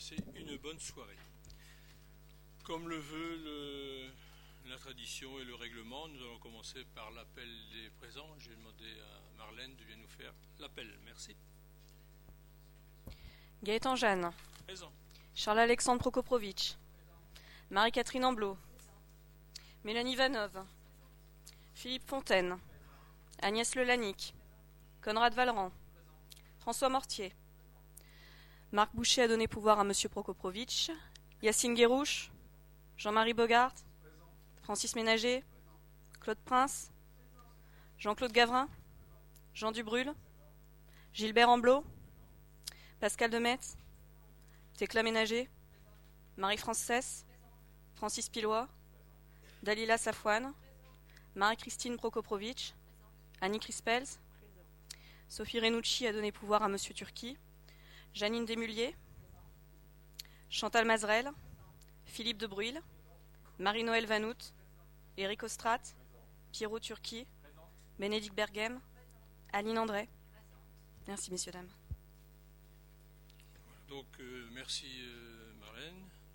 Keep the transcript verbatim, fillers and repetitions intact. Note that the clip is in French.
passer une bonne soirée. Comme le veut le, la tradition et le règlement, nous allons commencer par l'appel des présents. Je vais demander à Marlène de bien nous faire l'appel. Merci. Gaëtan Jeanne. Présent. Charles-Alexandre Prokoprovitch. Marie-Catherine Amblot. Mélanie Vanove. Philippe Fontaine. Agnès Lelanic. Conrad Vallerand. François Mortier. Marc Boucher a donné pouvoir à Monsieur Prokoprovitch. Yacine Guérouche. Jean-Marie Bogart. Francis Ménager. Claude Prince. Jean-Claude Gavrin. Jean Dubrul. Gilbert Amblot. Pascal Demetz. Thécla Ménager. Marie-France Cesse. Francis Pilois. Dalila Safouane. Marie-Christine Prokoprovitch. Annie Crispels. Sophie Renucci a donné pouvoir à Monsieur Turki. Janine Desmulliers. Chantal Mazerel. Philippe de Bruyl. Marie-Noël Vanout. Éric Ostrat. Pierrot Turki. Bénédicte Berghem. Aline André. Merci messieurs, dames. Donc euh, merci euh, Marlène.